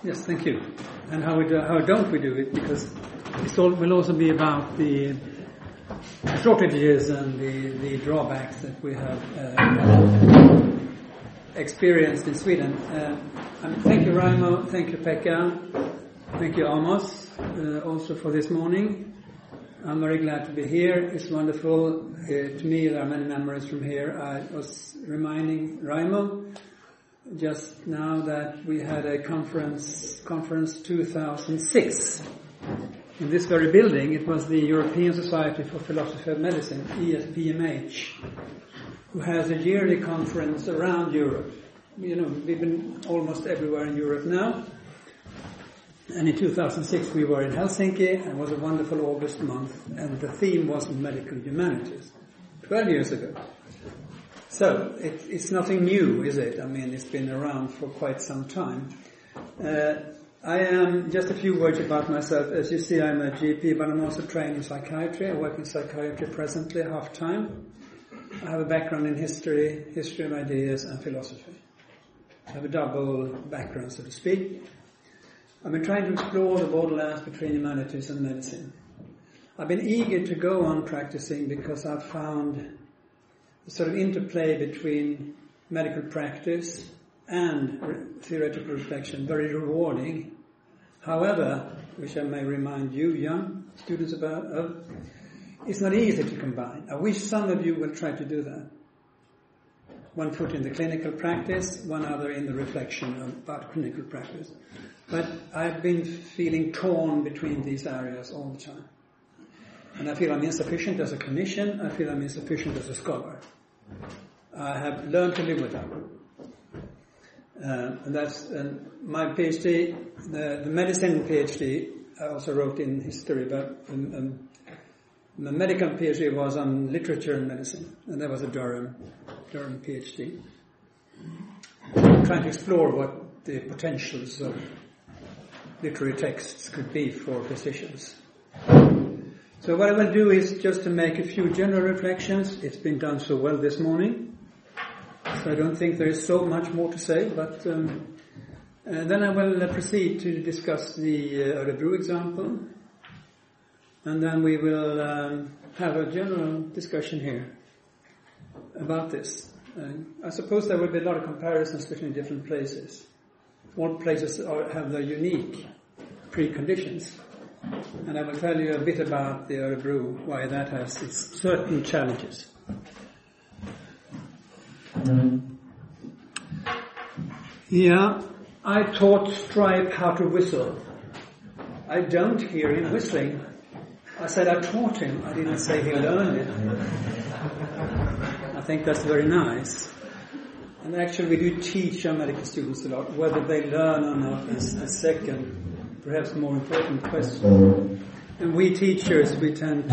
Yes, thank you. And how don't we do it? Because it will also be about the shortages and the drawbacks that we have experienced in Sweden. Thank you, Raimo. Thank you, Pekka. Thank you, Amos, also for this morning. I'm very glad to be here. It's wonderful. To me, there are many memories from here. I was reminding Raimo just now that we had a conference 2006 in this very building. It was the European Society for Philosophy of Medicine, ESPMH, who has a yearly conference around Europe. You know, we've been almost everywhere in Europe now. And in 2006 we were in Helsinki, and it was a wonderful August month, and the theme was medical humanities, 12 years ago. So, it's nothing new, is it? I mean, it's been around for quite some time. I am, just a few words about myself. As you see, I'm a GP, but I'm also trained in psychiatry. I work in psychiatry presently, half-time. I have a background in history of ideas, and philosophy. I have a double background, so to speak. I've been trying to explore the borderlands between humanities and medicine. I've been eager to go on practicing because I've found the sort of interplay between medical practice and theoretical reflection very rewarding. However, which I may remind you young students about, it's not easy to combine. I wish some of you will try to do that. One foot in the clinical practice, one other in the reflection about clinical practice. But I've been feeling torn between these areas all the time. And I feel I'm insufficient as a clinician, I feel I'm insufficient as a scholar. I have learned to live with that. And that's my PhD, the medicine PhD, I also wrote in history, but the medical PhD was on literature and medicine, and that was a Durham PhD. Trying to explore what the potentials of literary texts could be for physicians. So what I will do is just to make a few general reflections. It's been done so well this morning, so I don't think there is so much more to say, but then I will proceed to discuss the Örebro example, and then we will have a general discussion here about this. I suppose there will be a lot of comparisons between different places. All places have their unique preconditions. And I will tell you a bit about the Örebro, why that has its certain challenges. Yeah, I taught Stripe how to whistle. I don't hear him whistling. I said I taught him. I didn't say he learned it. I think that's very nice. And actually we do teach our medical students a lot. Whether they learn or not is a second, perhaps more important question. And we teachers, we tend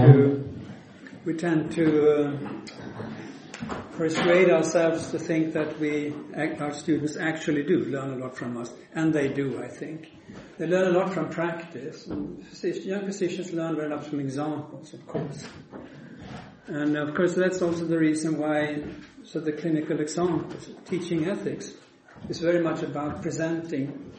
to persuade ourselves to think that our students actually do learn a lot from us. And they do, I think. They learn a lot from practice. And young physicians learn very much from examples, of course. And of course that's also the reason why the clinical examples, teaching ethics, is very much about presenting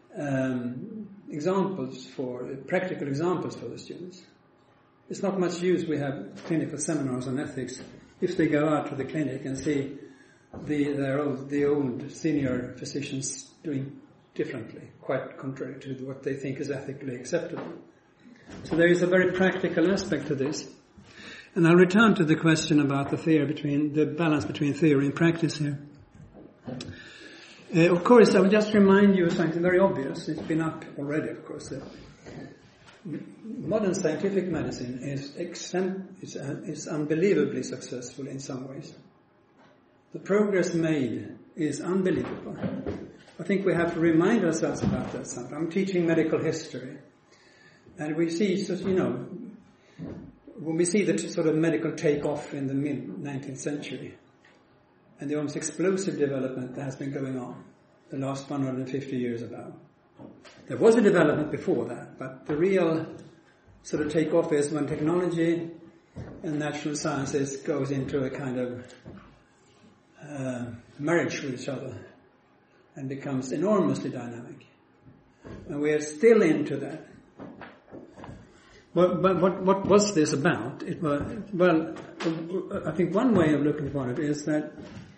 practical examples for the students. It's not much use we have clinical seminars on ethics if they go out to the clinic and see the old senior physicians doing differently, quite contrary to what they think is ethically acceptable. So there is a very practical aspect to this. And I'll return to the question about the balance between theory and practice here. Of course, I will just remind you of something very obvious. It's been up already, of course. Modern scientific medicine is unbelievably successful in some ways. The progress made is unbelievable. I think we have to remind ourselves about that sometimes. I'm teaching medical history, and we see, when we see the sort of medical take-off in the mid-19th century, and the almost explosive development that has been going on the last 150 years about. There was a development before that, but the real sort of take-off is when technology and natural sciences goes into a kind of marriage with each other and becomes enormously dynamic. And we are still into that. But what was this about? It was, well, I think one way of looking upon it is that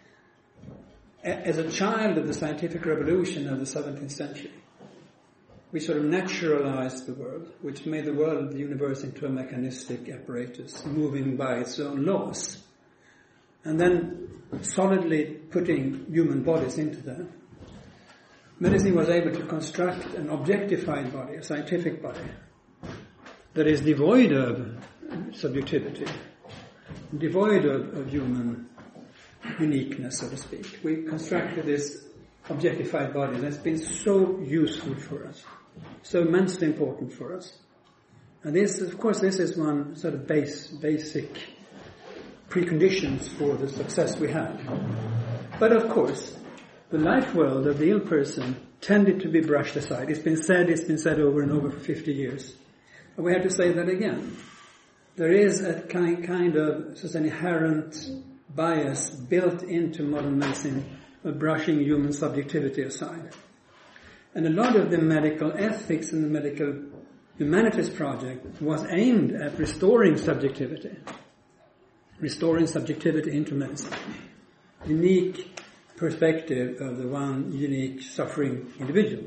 as a child of the scientific revolution of the 17th century, we sort of naturalized the world, which made the world of the universe into a mechanistic apparatus, moving by its own laws. And then solidly putting human bodies into that. Medicine was able to construct an objectified body, a scientific body, that is devoid of subjectivity, devoid of human uniqueness, so to speak. We constructed this objectified body that's been so useful for us, so immensely important for us. And this, of course, this is one sort of basic preconditions for the success we have. But of course, the life world of the ill person tended to be brushed aside. It's been said over and over for 50 years. And we have to say that again. There is a kind of such an inherent bias built into modern medicine of brushing human subjectivity aside. And a lot of the medical ethics and the medical humanities project was aimed at restoring subjectivity into medicine. Unique perspective of the one unique suffering individual.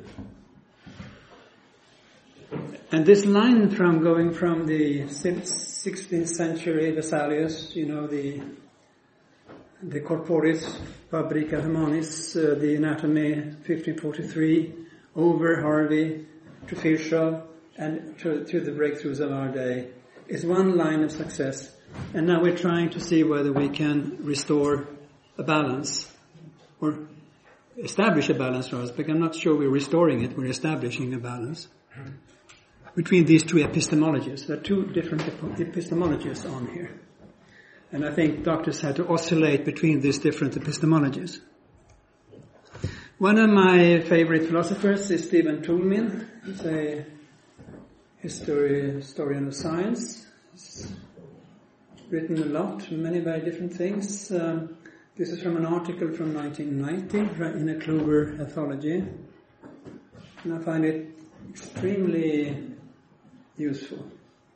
And this line from going from the 16th century Vesalius, the Corporis Fabrica Humanis, the Anatomy, 1543, over Harvey to Virchow, and to the breakthroughs of our day, is one line of success. And now we're trying to see whether we can restore a balance, or establish a balance for us, but I'm not sure we're restoring it, we're establishing a balance between these two epistemologies. There are two different epistemologies on here. And I think doctors had to oscillate between these different epistemologies. One of my favorite philosophers is Stephen Toulmin. He's a historian of science. He's written a lot, many very different things. This is from an article from 1990 in a Kluwer Ethology. And I find it extremely useful.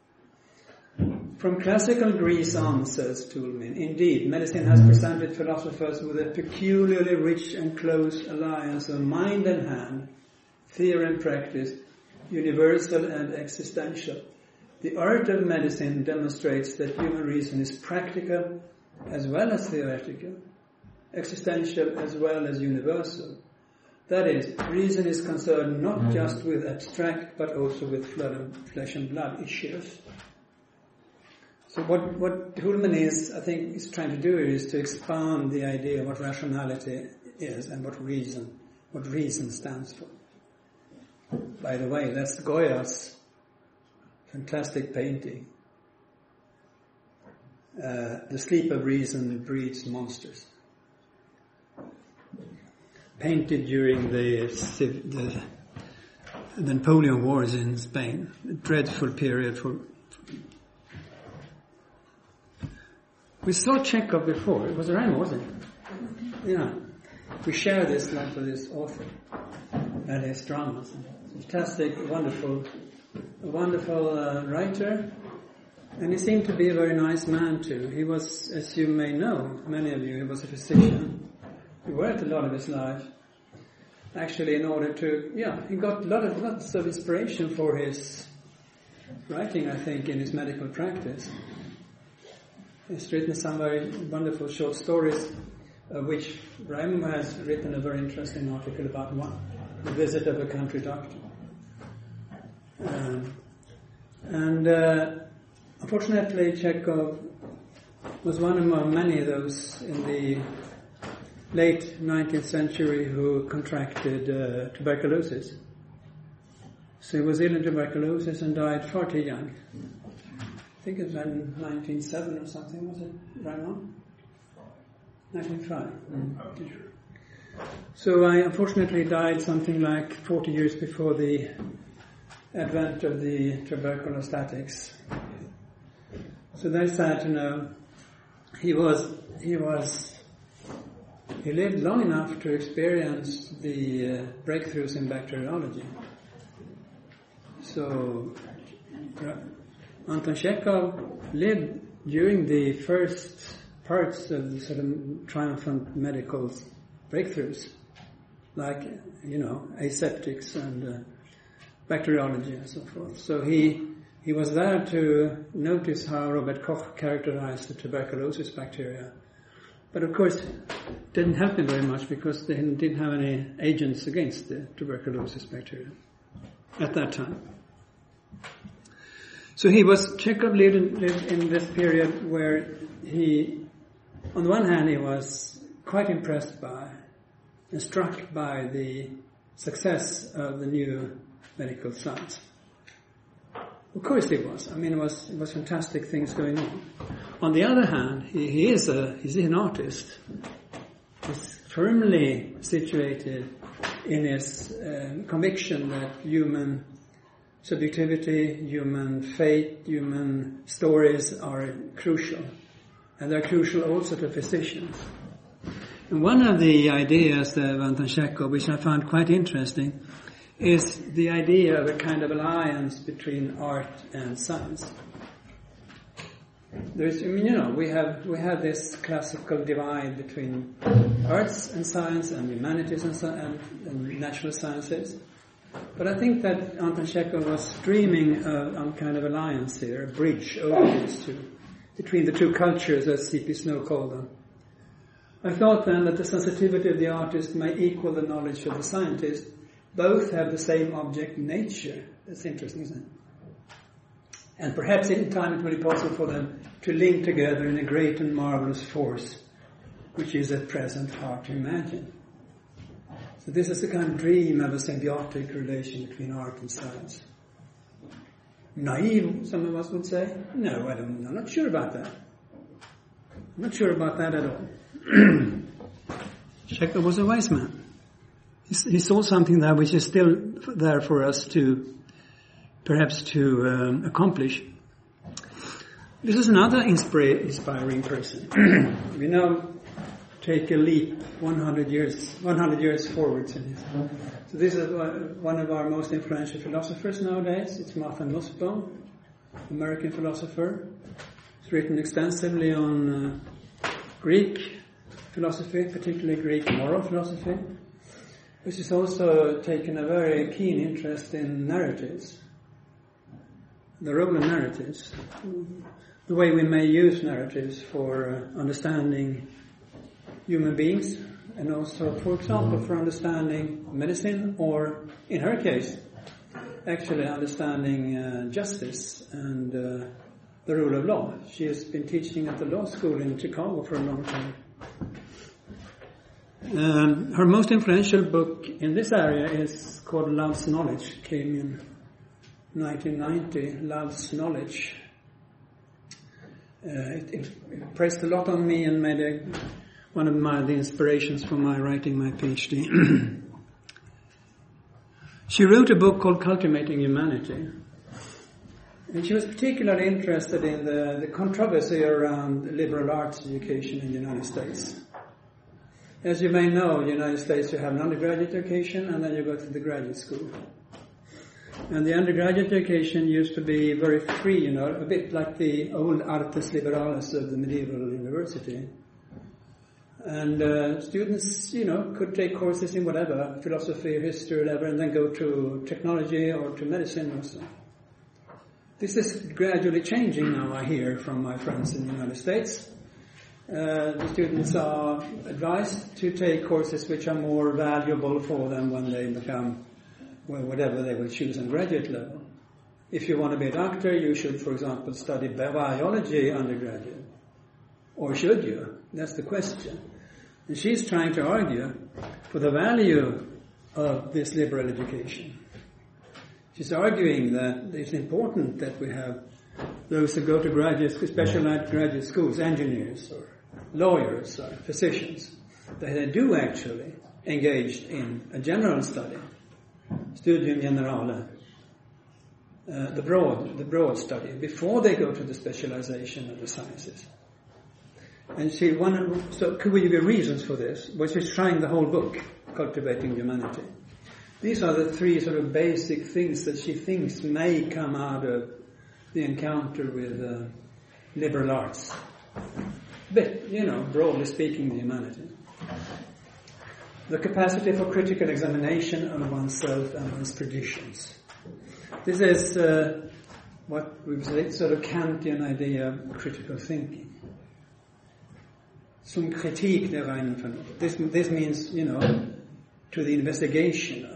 From classical Greece on, says Toulmin, indeed, medicine has presented philosophers with a peculiarly rich and close alliance of mind and hand, theory and practice, universal and existential. The art of medicine demonstrates that human reason is practical as well as theoretical, existential as well as universal. That is, reason is concerned not just with abstract but also with flesh and blood issues. So what Toulmin is, I think, is trying to do is to expand the idea of what rationality is and what reason stands for. By the way, that's Goya's fantastic painting. The sleep of reason breeds monsters. Painted during the Napoleon Wars in Spain. A dreadful period for... We saw Chekhov before. It was Ramo, wasn't it? Yeah. We share this love for this author and his dramas. Fantastic, wonderful writer. And he seemed to be a very nice man too. He was, as you may know, many of you, he was a physician. He worked a lot of his life. Actually, in order to, he got lots of inspiration for his writing, I think, in his medical practice. He's written some very wonderful short stories, which Raimo has written a very interesting article about one, the visit of a country doctor. Unfortunately, Chekhov was one among many of those in the late 19th century who contracted tuberculosis. So he was ill in tuberculosis and died far too young. I think it was in 1907 or something, was it, Raymond? 1905. So I unfortunately died something like 40 years before the advent of the tuberculostatics. So that's sad to know. He lived long enough to experience the breakthroughs in bacteriology. So Anton Chekhov lived during the first parts of the sort of triumphant medical breakthroughs, like, aseptics and bacteriology and so forth. So he was there to notice how Robert Koch characterized the tuberculosis bacteria. But of course, it didn't help him very much because they didn't have any agents against the tuberculosis bacteria at that time. So Chekhov lived in this period where he, on the one hand, he was quite impressed by and struck by the success of the new medical science. Of course he was. I mean, it was fantastic things going on. On the other hand, he's an artist. He's firmly situated in his conviction that human subjectivity, human fate, human stories are crucial. And they're crucial also to physicians. And one of the ideas of Anton Chekhov, which I found quite interesting, is the idea of a kind of alliance between art and science. We have this classical divide between arts and science and humanities and natural sciences. But I think that Anton Chekhov was dreaming of a kind of alliance here, a bridge over these two, between the two cultures, as C.P. Snow called them. I thought then that the sensitivity of the artist may equal the knowledge of the scientist. Both have the same object, nature. That's interesting, isn't it? And perhaps in time it will be possible for them to link together in a great and marvelous force, which is at present hard to imagine. So this is the kind of dream of a symbiotic relation between art and science. Naive, some of us would say. No, I'm not sure about that. I'm not sure about that at all. Chekhov was a wise man. He saw something there which is still there for us to accomplish. This is another inspiring person. We now take a leap 100 years forwards in his. So this is one of our most influential philosophers nowadays. It's Martha Nussbaum, American philosopher. He's written extensively on Greek philosophy, particularly Greek moral philosophy, which has also taken a very keen interest in narratives, the role of narratives, the way we may use narratives for understanding human beings, and also, for example, for understanding medicine, or, in her case, actually understanding justice and the rule of law. She has been teaching at the law school in Chicago for a long time. Her most influential book in this area is called Love's Knowledge. Came in 1990, Love's Knowledge. It pressed a lot on me and made one of the inspirations for my writing my PhD. She wrote a book called Cultivating Humanity. And she was particularly interested in the controversy around liberal arts education in the United States. As you may know, in the United States you have an undergraduate education and then you go to the graduate school. And the undergraduate education used to be very free, a bit like the old artes liberales of the medieval university. And students, could take courses in whatever, philosophy, history, whatever, and then go to technology or to medicine or so. This is gradually changing now, I hear from my friends in the United States. The students are advised to take courses which are more valuable for them when they become, whatever they will choose on graduate level. If you want to be a doctor, you should, for example, study biology undergraduate. Or should you? That's the question. And she's trying to argue for the value of this liberal education. She's arguing that it's important that we have those who go to specialized graduate schools, engineers or lawyers or physicians, that they do actually engage in a general study, studium generale, the broad study, before they go to the specialization of the sciences. And so could we give reasons for this? Well, she's trying the whole book, Cultivating Humanity. These are the three sort of basic things that she thinks may come out of the encounter with liberal arts. But, broadly speaking, the humanities. The capacity for critical examination of oneself and one's traditions. This is what we would say sort of Kantian idea of critical thinking. Some Kritik der reinen Vernunft. This means, to the investigation,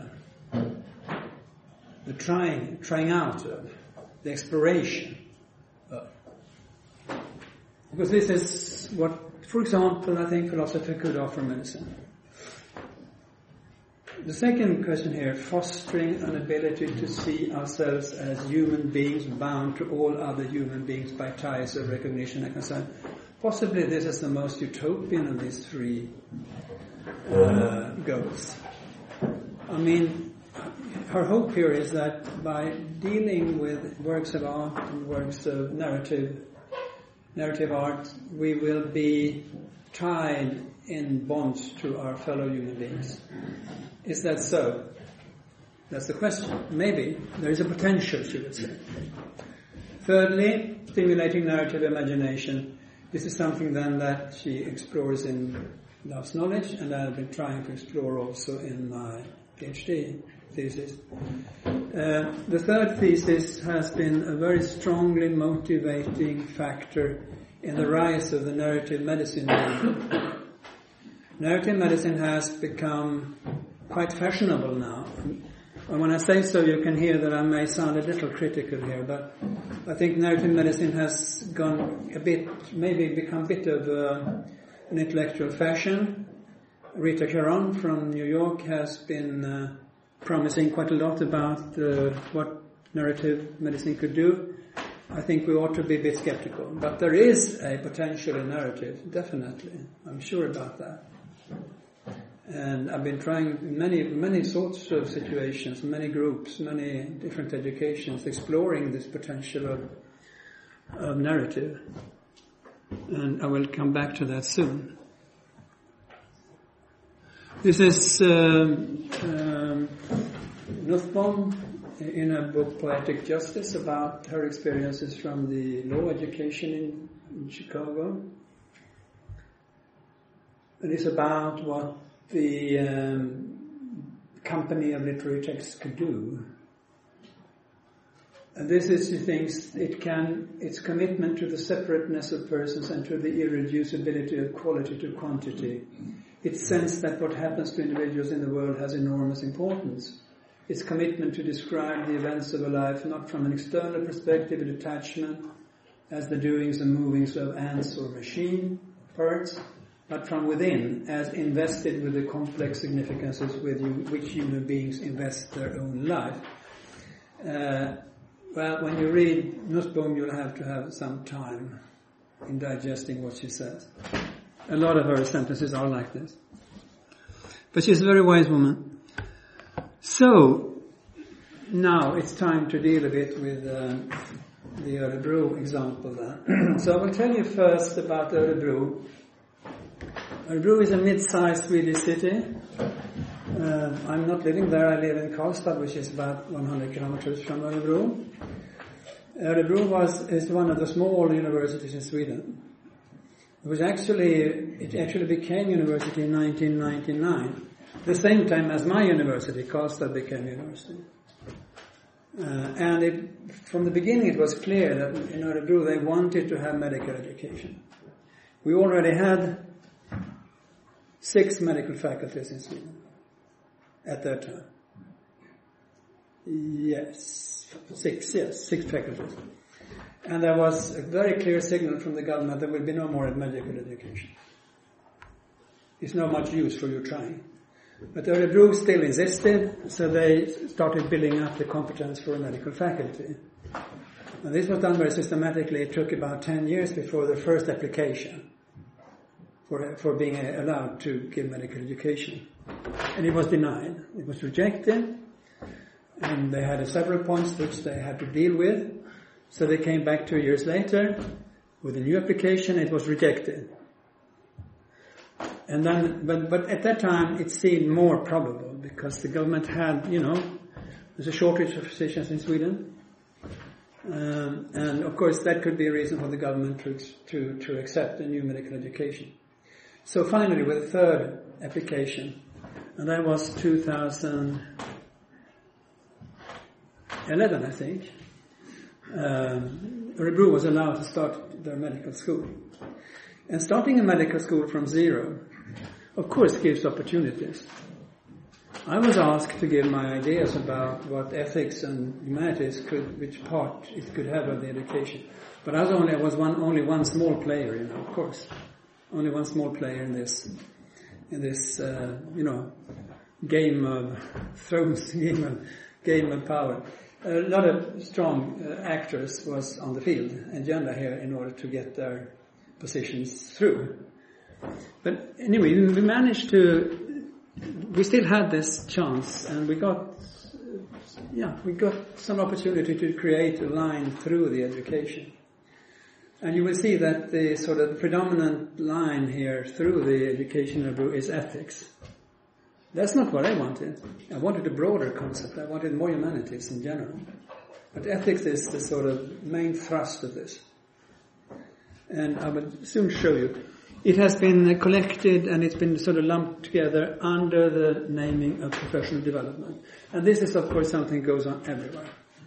the trying out of, the exploration of. Because this is what, for example, I think philosophy could offer medicine. The second question here, fostering an ability to see ourselves as human beings bound to all other human beings by ties of recognition and concern. Possibly this is the most utopian of these three goals. I mean, her hope here is that by dealing with works of art and works of narrative art, we will be tied in bonds to our fellow human beings. Is that so? That's the question. Maybe. There is a potential, she would say. Thirdly, stimulating narrative imagination. This is something then that she explores in Love's Knowledge, and I've been trying to explore also in my PhD thesis. The third thesis has been a very strongly motivating factor in the rise of the narrative medicine movement. Narrative medicine has become quite fashionable now. And when I say so, you can hear that I may sound a little critical here, but I think narrative medicine has gone become a bit of an intellectual fashion. Rita Caron from New York has been promising quite a lot about what narrative medicine could do. I think we ought to be a bit skeptical. But there is a potential in narrative, definitely. I'm sure about that. And I've been trying many sorts of situations, many groups, many different educations, exploring this potential of narrative. And I will come back to that soon. This is Nussbaum in a book, Poetic Justice, about her experiences from the law education in Chicago. And it's about what the company of literary texts could do. And this is, she thinks, its commitment to the separateness of persons and to the irreducibility of quality to quantity. Its sense that what happens to individuals in the world has enormous importance. Its commitment to describe the events of a life not from an external perspective of detachment, as the doings and movings of ants or machine parts, but from within, as invested with the complex significances with which human beings invest their own life. Well, when you read Nussbaum, you'll have to have some time in digesting what she says. A lot of her sentences are like this. But she's a very wise woman. So, now it's time to deal a bit with the Örebro example then. So I will tell you first about Örebro. Örebro is a mid-sized Swedish city. I'm not living there. I live in Karlstad, which is about 100 kilometers from Örebro. Örebro is one of the small universities in Sweden. It actually became university in 1999, the same time as my university, Karlstad, became university. And from the beginning it was clear that in Örebro they wanted to have medical education. We already had 6 medical faculties in Sweden at that time. Yes, 6 faculties. And there was a very clear signal from the government there will be no more medical education. It's not much use for you trying. But Örebro still insisted, so they started building up the competence for a medical faculty. And this was done very systematically. It took about 10 years before the first application for being allowed to give medical education. And it was denied. It was rejected. And they had several points which they had to deal with. So they came back 2 years later with a new application. It was rejected. And then, but at that time it seemed more probable because the government had, there's a shortage of physicians in Sweden. And of course that could be a reason for the government to accept a new medical education. So finally, with a third application, and that was 2011, I think, Örebro was allowed to start their medical school. And starting a medical school from zero, of course, gives opportunities. I was asked to give my ideas about what ethics and humanities which part it could have of the education. But I was only one small player, of course. Only one small player in this, Game of Thrones, game of power. A lot of strong actors was on the field agenda here in order to get their positions through. But anyway, we still had this chance, and we got some opportunity to create a line through the education. And you will see that the sort of predominant line here through the education is ethics. That's not what I wanted. I wanted a broader concept. I wanted more humanities in general. But ethics is the sort of main thrust of this. And I will soon show you. It has been collected and it's been sort of lumped together under the naming of professional development. And this is, of course, something that goes on everywhere.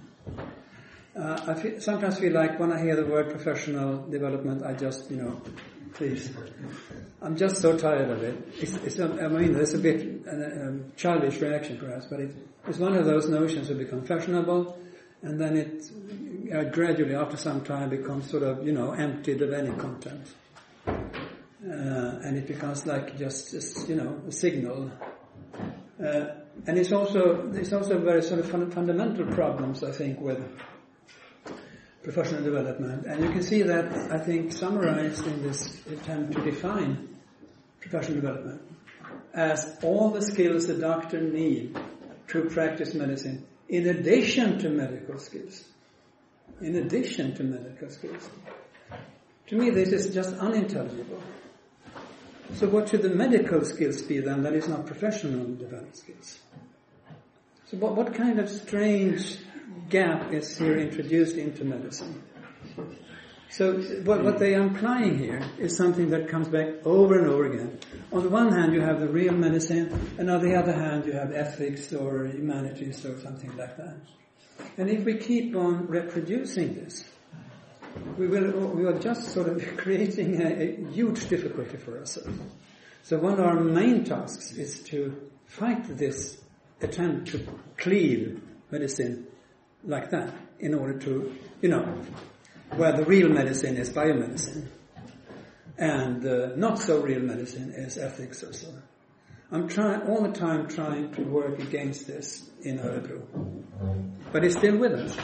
I sometimes feel like when I hear the word professional development, I just, please. I'm just so tired of it. There's a bit childish reaction perhaps, but it's one of those notions that become fashionable, and then it gradually, after some time, becomes sort of, emptied of any content. And it becomes like just a signal. And there's also very sort of fundamental problems, I think, with professional development. And you can see that, I think, summarized in this attempt to define professional development as all the skills a doctor needs to practice medicine in addition to medical skills. In addition to medical skills. To me, this is just unintelligible. So what should the medical skills be then that is not professional development skills? So what kind of strange gap is here introduced into medicine? So what they are implying here is something that comes back over and over again. On the one hand, you have the real medicine, and on the other hand, you have ethics or humanities or something like that. And if we keep on reproducing this, we are just sort of creating a huge difficulty for ourselves. So one of our main tasks is to fight this attempt to cleave medicine like that in order to, where the real medicine is biomedicine and not so real medicine is ethics or so. I'm all the time trying to work against this in Örebro. But it's still with us.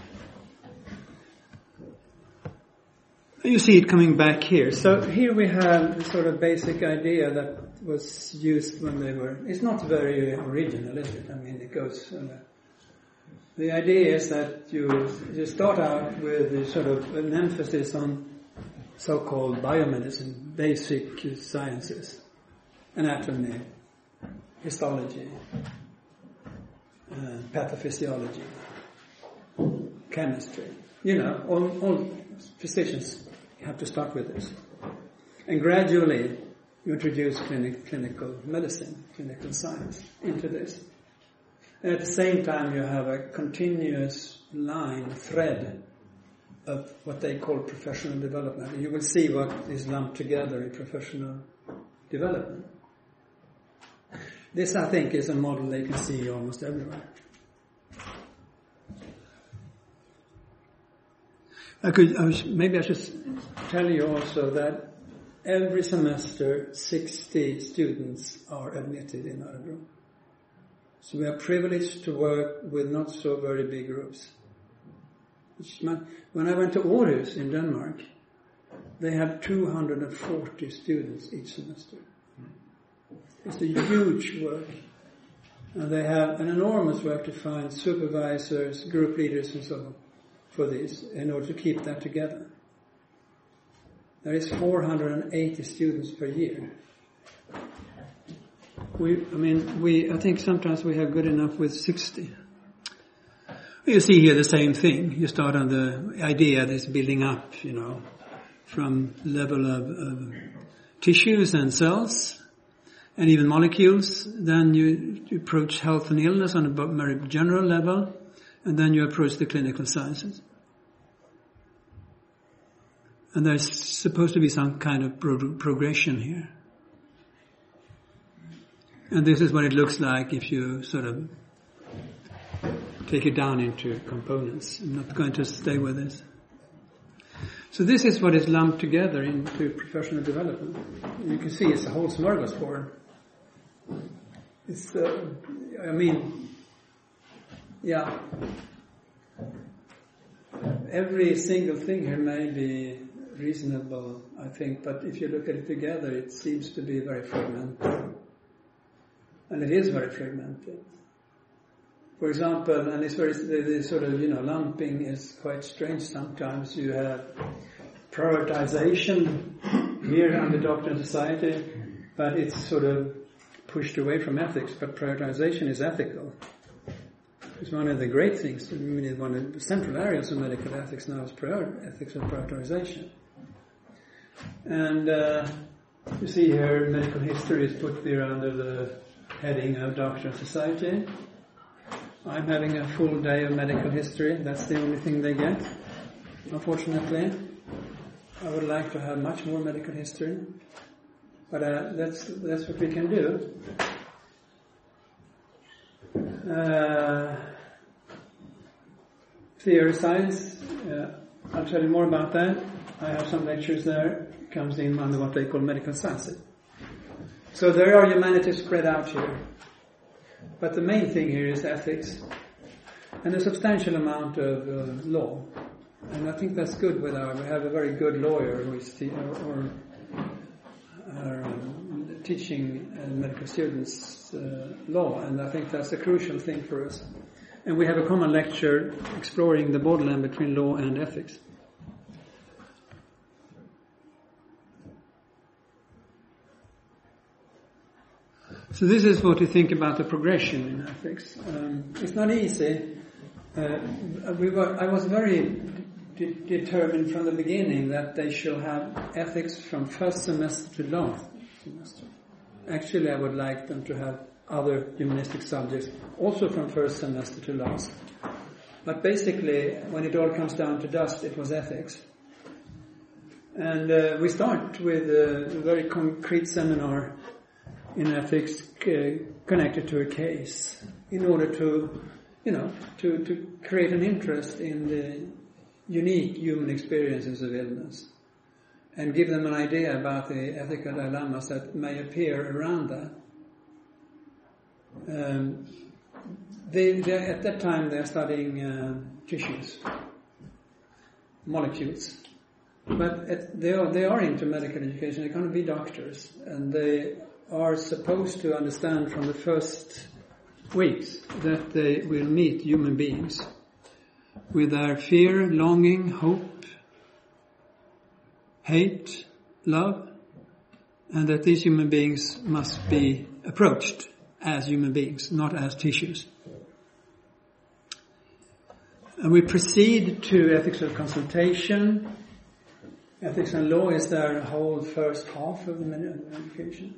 You see it coming back here. So here we have the sort of basic idea that was used when it's not very original, is it? I mean, it goes... the idea is that you start out with a sort of an emphasis on so-called biomedicine, basic sciences, anatomy, histology, pathophysiology, chemistry. All physicians have to start with this. And gradually you introduce clinical medicine, clinical science into this. And at the same time you have a continuous thread of what they call professional development. And you will see what is lumped together in professional development. This, I think, is a model they can see almost everywhere. Maybe I should tell you also that every semester 60 students are admitted in Örebro. So we are privileged to work with not so very big groups. When I went to Aarhus in Denmark, they have 240 students each semester. It's a huge work. And they have an enormous work to find supervisors, group leaders and so on for this in order to keep that together. There is 480 students per year. I think sometimes we have good enough with 60. You see here the same thing. You start on the idea that's building up, from level of tissues and cells and even molecules. Then you approach health and illness on a very general level, and then you approach the clinical sciences. And there's supposed to be some kind of progression here. And this is what it looks like if you sort of take it down into components. I'm not going to stay with this. So this is what is lumped together into professional development. You can see it's a whole smorgasbord. It's, every single thing here may be reasonable, I think, but if you look at it together, it seems to be very fragmented. And it is very fragmented. For example, and it's very, the sort of, lumping is quite strange sometimes. You have prioritization here under Doctor and Society, but it's sort of pushed away from ethics, but prioritization is ethical. It's one of the great things, one of the central areas of medical ethics now is ethics and prioritization. And you see here, medical history is put there under the heading of Doctor and Society. I'm having a full day of medical history. That's the only thing they get, unfortunately. I would like to have much more medical history, but that's what we can do. Theory science, I'll tell you more about that. I have some lectures there. It comes in under what they call medical sciences. So there are humanities spread out here. But the main thing here is ethics and a substantial amount of law. And I think that's good we have a very good lawyer who is teaching medical students law, and I think that's a crucial thing for us. And we have a common lecture exploring the borderland between law and ethics. So this is what we think about the progression in ethics. It's not easy. I was very determined from the beginning that they should have ethics from first semester to last semester. Actually, I would like them to have other humanistic subjects also from first semester to last. But basically, when it all comes down to dust, it was ethics. And we start with a very concrete seminar in ethics connected to a case in order to create an interest in the unique human experiences of illness and give them an idea about the ethical dilemmas that may appear around that. At that time they're studying tissues, molecules, but they are into medical education. They're going to be doctors, and they are supposed to understand from the first weeks that they will meet human beings with their fear, longing, hope, hate, love, and that these human beings must be approached as human beings, not as tissues. And we proceed to ethics of consultation. Ethics and law is their whole first half of the education.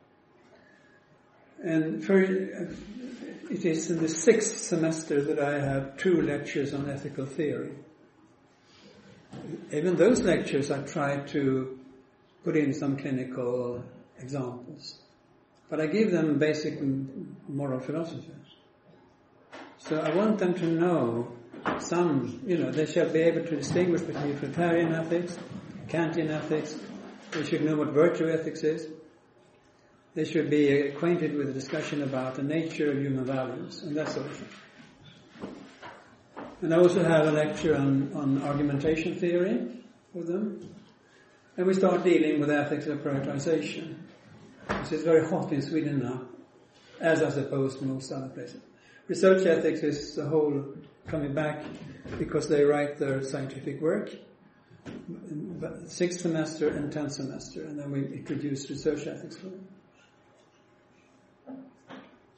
And it is in the 6th semester that I have 2 lectures on ethical theory. Even those lectures I try to put in some clinical examples. But I give them basic moral philosophy. So I want them to know they shall be able to distinguish between utilitarian ethics, Kantian ethics. They should know what virtue ethics is. They should be acquainted with the discussion about the nature of human values and that sort of thing. And I also have a lecture on argumentation theory with them. And we start dealing with ethics of prioritization. This is very hot in Sweden now, as I suppose most other places. Research ethics is the whole coming back because they write their scientific work. 6th semester and 10th semester, and then we introduce research ethics for them.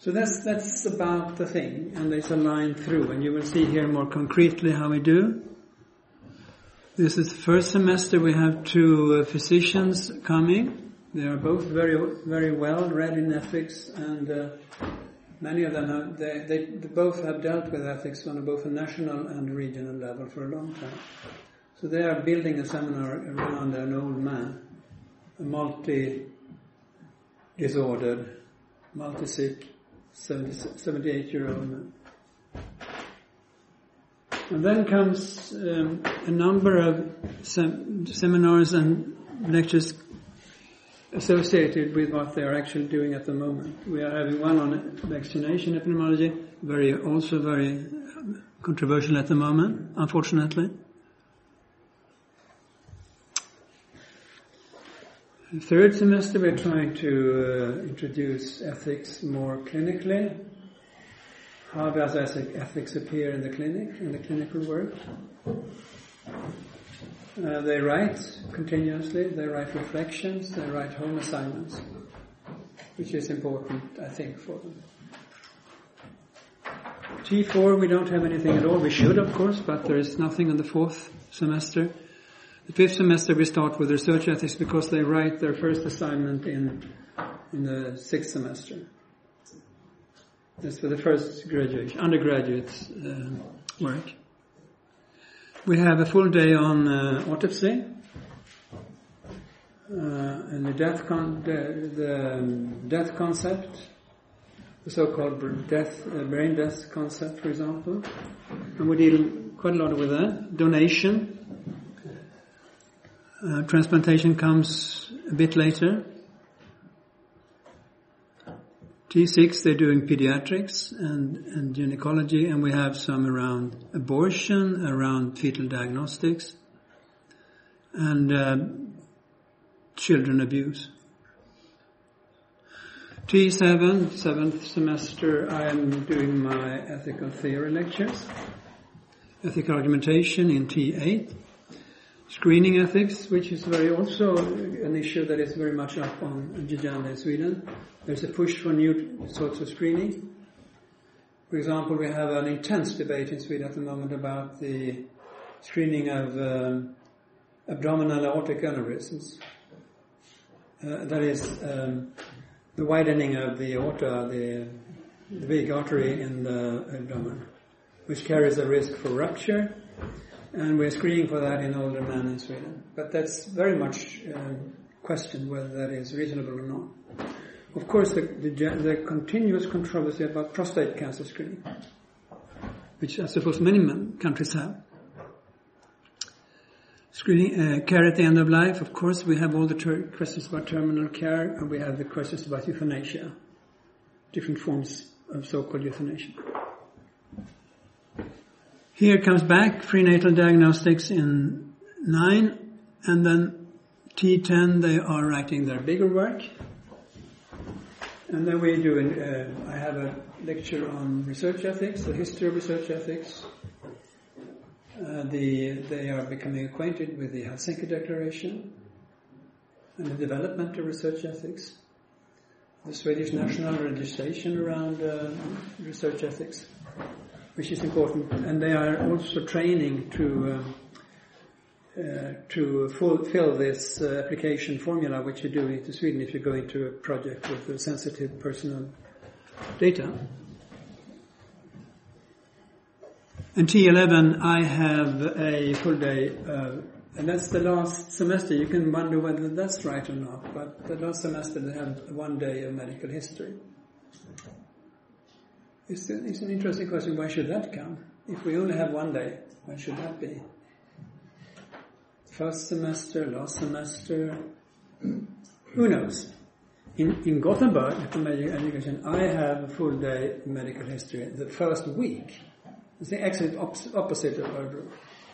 So that's about the thing, and there's a line through, and you will see here more concretely how we do. This is the first semester. We have 2 physicians coming. They are both very, very well read in ethics, and many of them they both have dealt with ethics on both a national and regional level for a long time. So they are building a seminar around an old man, a multi-disordered, multi-sick, 78-year-old man. And then comes a number of seminars and lectures associated with what they are actually doing at the moment. We are having one on vaccination epidemiology, also very controversial at the moment, unfortunately. The third semester we're trying to introduce ethics more clinically. How does ethics appear in the clinic, in the clinical work? They write continuously, they write reflections, they write home assignments, which is important, I think, for them. T4, we don't have anything at all. We should, of course, but there is nothing in the 4th semester. The 5th semester we start with research ethics because they write their first assignment in the 6th semester. That's for the first undergraduate work. We have a full day on autopsy and the death concept, the so-called brain death concept, for example. And we deal quite a lot with that. Donation. Transplantation comes a bit later. T6, they're doing pediatrics and gynecology, and we have some around abortion, around fetal diagnostics, and children abuse. T7, 7th semester, I am doing my ethical theory lectures. Ethical argumentation in T8. Screening ethics, which is also an issue that is very much up on agenda in Sweden. There's a push for new sorts of screening. For example, we have an intense debate in Sweden at the moment about the screening of abdominal aortic aneurysms. That is the widening of the aorta, the big artery in the abdomen, which carries a risk for rupture. And we're screening for that in older men in Sweden. But that's very much questioned whether that is reasonable or not. Of course, the continuous controversy about prostate cancer screening, which I suppose many countries have. Screening care at the end of life, of course, we have all the questions about terminal care, and we have the questions about euthanasia, different forms of so-called euthanasia. Here comes back prenatal diagnostics in 9, and then T10, they are writing their bigger work. And then we do, I have a lecture on research ethics, the history of research ethics. They are becoming acquainted with the Helsinki Declaration and the development of research ethics, the Swedish national legislation around research ethics, which is important. And they are also training to fulfill this application formula, which you do into Sweden if you go into a project with sensitive personal data. And T11, I have a full day, and that's the last semester. You can wonder whether that's right or not, but the last semester they have 1 day of medical history. It's an interesting question. Why should that come? If we only have 1 day, why should that be? First semester, last semester, who knows? In Gothenburg, at the medical education, I have a full day medical history the first week. It's the exact opposite of Örebro.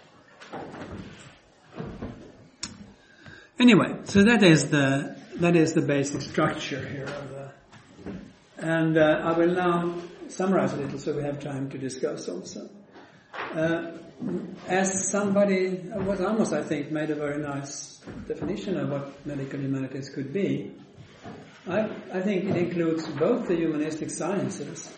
Anyway, so that is the basic structure here and I will now summarize a little so we have time to discuss also. As somebody, Amos, I think, made a very nice definition of what medical humanities could be. I think it includes both the humanistic sciences,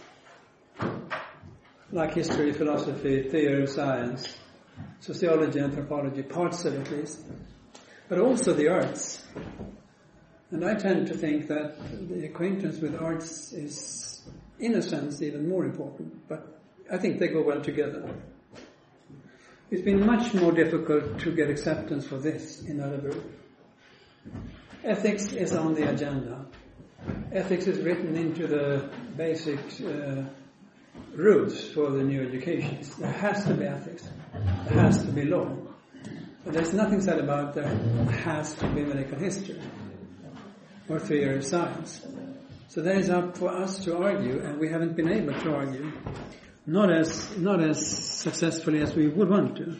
like history, philosophy, theory of science, sociology, anthropology, parts of it at least, but also the arts. And I tend to think that the acquaintance with arts is, in a sense, even more important, but I think they go well together. It's been much more difficult to get acceptance for this in Örebro. Ethics is on the agenda. Ethics is written into the basic rules for the new educations. There has to be ethics. There has to be law. But there's nothing said about there has to be medical history or theory of science. So that is up for us to argue, and we haven't been able to argue. Not as successfully as we would want to.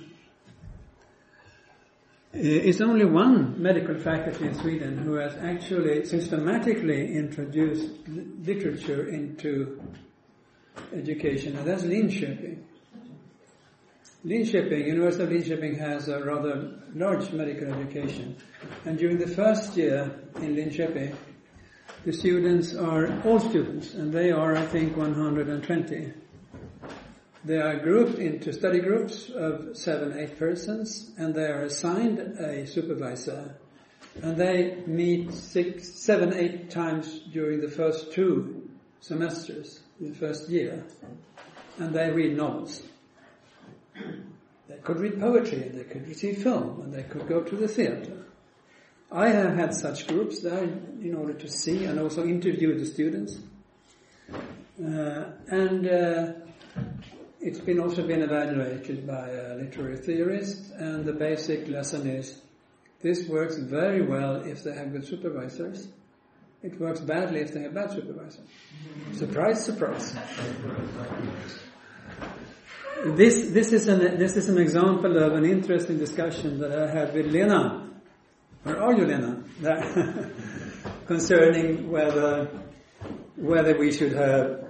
It's only one medical faculty in Sweden who has actually systematically introduced literature into education, and that's Linköping. University of Linköping has a rather large medical education, and during the first year in Linköping, the students are all students, and they are, I think, 120. They are grouped into study groups of 7-8 persons, and they are assigned a supervisor. And they meet 7-8 times during the first 2 semesters, the first year. And they read novels. They could read poetry, and they could see film, and they could go to the theater. I have had such groups there in order to see and also interview the students. It's also been evaluated by a literary theorist, and the basic lesson is this works very well if they have good supervisors. It works badly if they have bad supervisors. Surprise, surprise. This is an example of an interesting discussion that I had with Lena. Where are you, Lena? Concerning whether we should have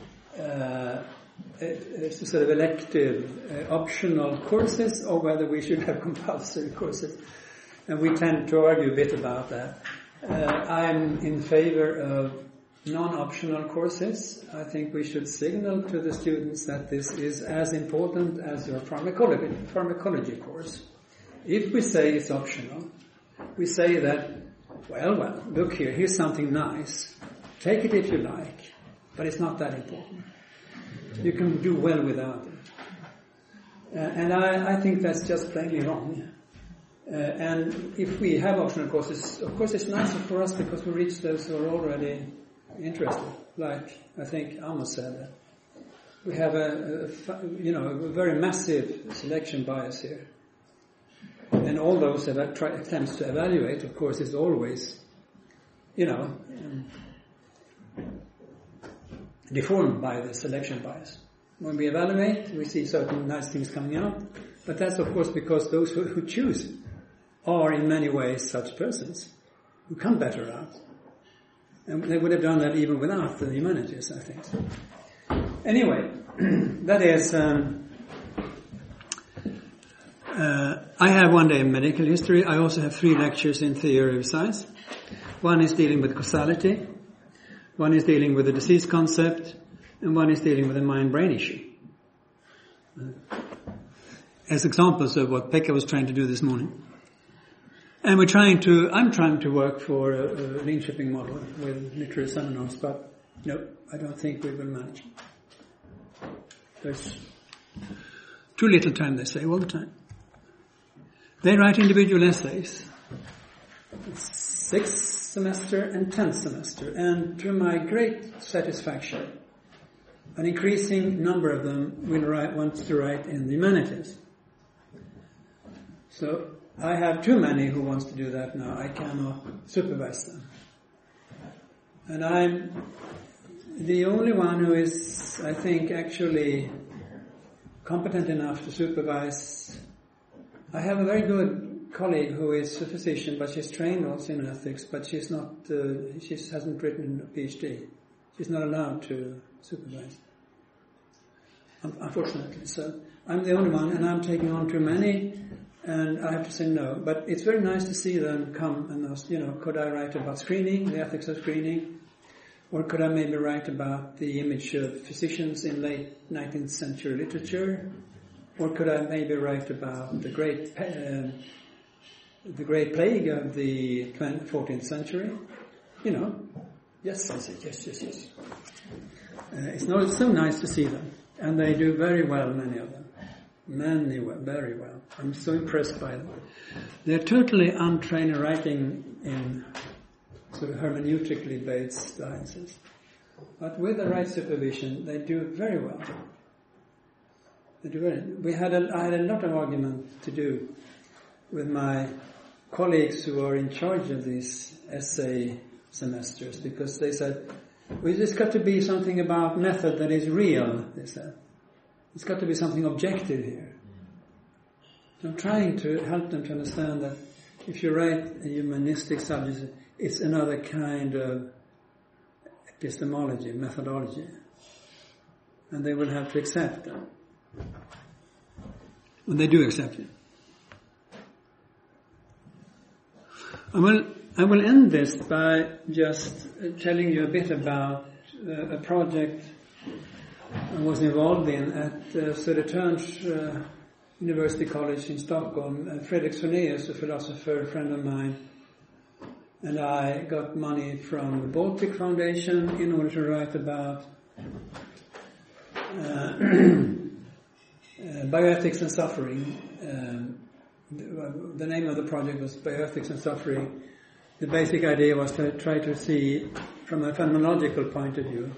sort of elective, optional courses, or whether we should have compulsory courses. And we tend to argue a bit about that. I'm in favor of non-optional courses. I think we should signal to the students that this is as important as your pharmacology course. If we say it's optional, we say that, well, look here, here's something nice. Take it if you like, but it's not that important. You can do well without it. And I think that's just plainly wrong. And if we have optional courses, of course it's nicer for us because we reach those who are already interested. Like, I think Amos said that. We have a very massive selection bias here. And all those attempts to evaluate, of course, is always, deformed by the selection bias. When we evaluate, we see certain nice things coming out, but that's of course because those who choose are in many ways such persons who come better out. And they would have done that even without the humanities, I think. Anyway, that is... I have one day in medical history. I also have 3 lectures in theory of science. One is dealing with causality, one is dealing with the disease concept, and one is dealing with the mind-brain issue. As examples of what Pekka was trying to do this morning. And I'm trying to work for a Linköping model with literary seminars, but no, I don't think we will manage. There's too little time, they say, all the time. They write individual essays. 6th semester and 10th semester. And to my great satisfaction, an increasing number of them wants to write in the humanities. So I have too many who wants to do that now. I cannot supervise them. And I'm the only one who is, I think, actually competent enough to supervise. I have a very good colleague who is a physician, but she's trained also in ethics, but she's not, she hasn't written a PhD. She's not allowed to supervise, unfortunately. So I'm the only one, and I'm taking on too many And I have to say no. But it's very nice to see them come and ask, could I write about screening, the ethics of screening? Or could I maybe write about the image of physicians in late 19th century literature? Or could I maybe write about the great plague of the 14th century? Yes, I say yes. It's so nice to see them. And they do very well, many of them. Very well. I'm so impressed by them. They're totally untrained in writing in sort of hermeneutically based sciences. But with the right supervision, they do very well. I had a lot of argument to do with my colleagues who are in charge of these essay semesters, because they said, there's got to be something about method that is real, they said. It's got to be something objective here. So I'm trying to help them to understand that if you write a humanistic subject, it's another kind of epistemology, methodology. And they will have to accept that. And they do accept it. I will end this by just telling you a bit about a project I was involved in at Södertörns University College in Stockholm. Fredrik Sonéus, a philosopher, a friend of mine, and I got money from the Baltic Foundation in order to write about bioethics and suffering. The name of the project was Bioethics and Suffering. The basic idea was to try to see from a phenomenological point of view.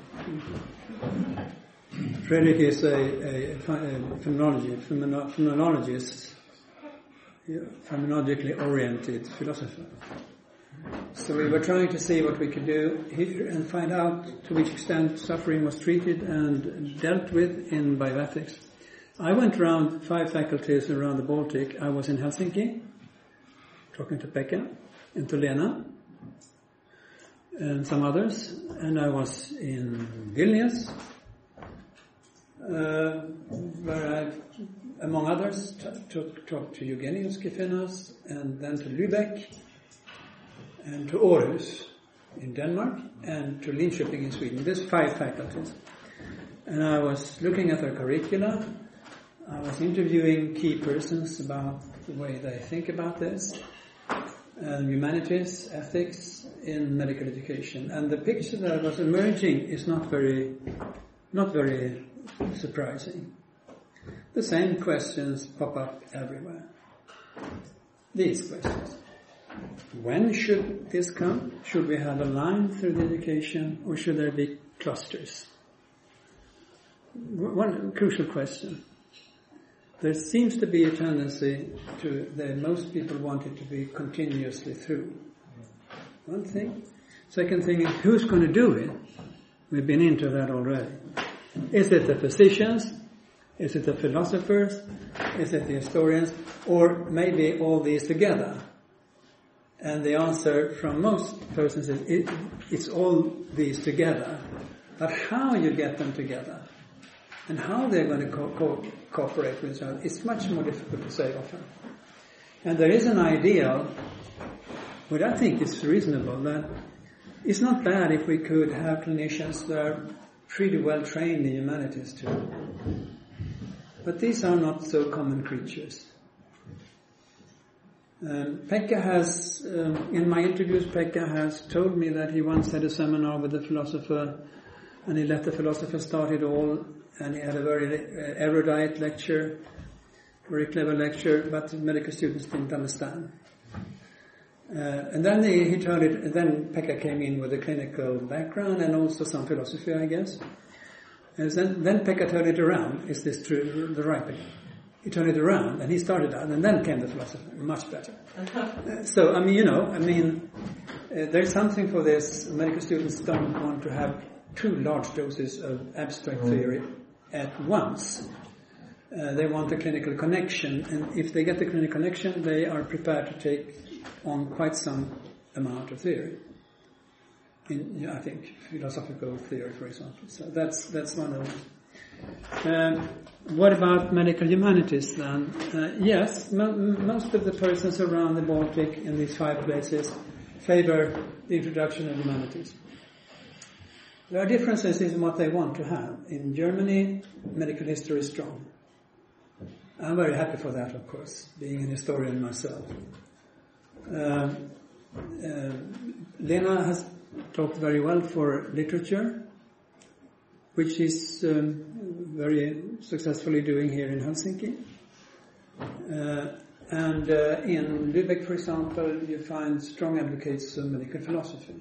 Fredrik is a phenomenologist, phenomenologically oriented philosopher. So we were trying to see what we could do here and find out to which extent suffering was treated and dealt with in bioethics. I went around 5 faculties around the Baltic. I was in Helsinki, talking to Pekka, and to Lena, and some others. And I was in Vilnius, where I, among others, talked to Eugenius Kifinas, and then to Lübeck, and to Aarhus in Denmark, and to Linköping in Sweden. There's 5 faculties. And I was looking at their curricula. I was interviewing key persons about the way they think about this, humanities, ethics in medical education. And the picture that was emerging is not very surprising. The same questions pop up everywhere. These questions. When should this come? Should we have a line through the education, or should there be clusters? One crucial question. There seems to be a tendency that most people want it to be continuously through. One thing. Second thing is, who's going to do it? We've been into that already. Is it the physicians? Is it the philosophers? Is it the historians? Or maybe all these together? And the answer from most persons is, it's all these together. But how you get them together, and how they're going to cooperate with each other, it's much more difficult to say often. And there is an ideal, which I think is reasonable, that it's not bad if we could have clinicians that are pretty well trained in humanities too. But these are not so common creatures. Pekka has, in my interviews, Pekka has told me that he once had a seminar with a philosopher, and he let the philosopher start it all, and he had a very erudite lecture, very clever lecture, but the medical students didn't understand. And then he turned it, then Pekka came in with a clinical background and also some philosophy, I guess. And then Pekka turned it around. Is this true? The right Pekka. He turned it around and he started out, and then came the philosopher, much better. So, there's something for this. Medical students don't want to have too large doses of abstract theory at once. They want a clinical connection, and if they get the clinical connection, they are prepared to take on quite some amount of theory. I think philosophical theory, for example. So that's one of them. what about medical humanities then? Yes, most of the persons around the Baltic in these 5 places favor the introduction of humanities. There are differences in what they want to have. In Germany, medical history is strong. I'm very happy for that, of course, being an historian myself. Lena has talked very well for literature, which is very successfully doing here in Helsinki. And in Lübeck, for example, you find strong advocates of medical philosophy.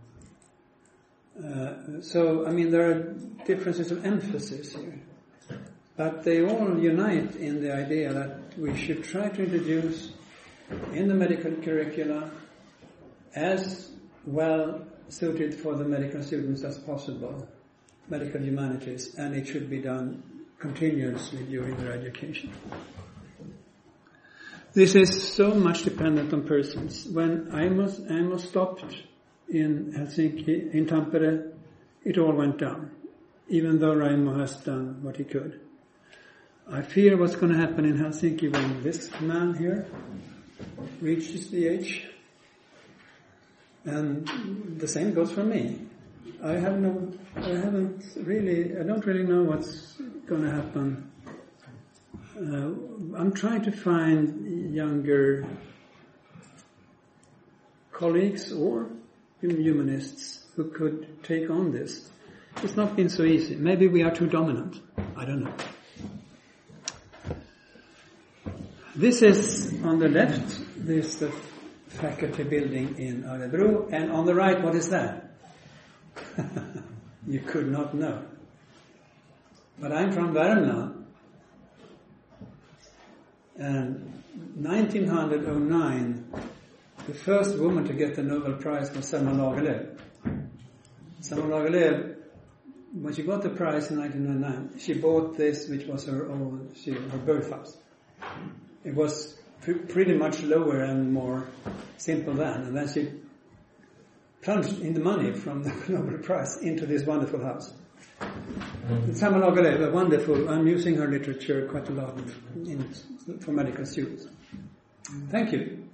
So, I mean, there are differences of emphasis here. But they all unite in the idea that we should try to introduce in the medical curricula as well suited for the medical students as possible, medical humanities, and it should be done continuously during their education. This is so much dependent on persons. When Amos stopped in Helsinki, in Tampere, it all went down, even though Raimo has done what he could. I fear what's going to happen in Helsinki when this man here reaches the age. And the same goes for me. I don't really know what's going to happen. I'm trying to find younger colleagues or humanists who could take on this. It's not been so easy. Maybe we are too dominant. I don't know. This is on the left. This is the faculty building in Örebro. And on the right, what is that? You could not know. But I'm from Värmland. And 1909, the first woman to get the Nobel Prize was Selma Lagerlöf. Selma Lagerlöf, when she got the prize in 1909, she bought this, which was her birth house. It was pretty much lower and more simple then. And then she plunged in the money from the Nobel Prize into this wonderful house. Selma Lagerlöf, wonderful. I'm using her literature quite a lot for medical students. Thank you.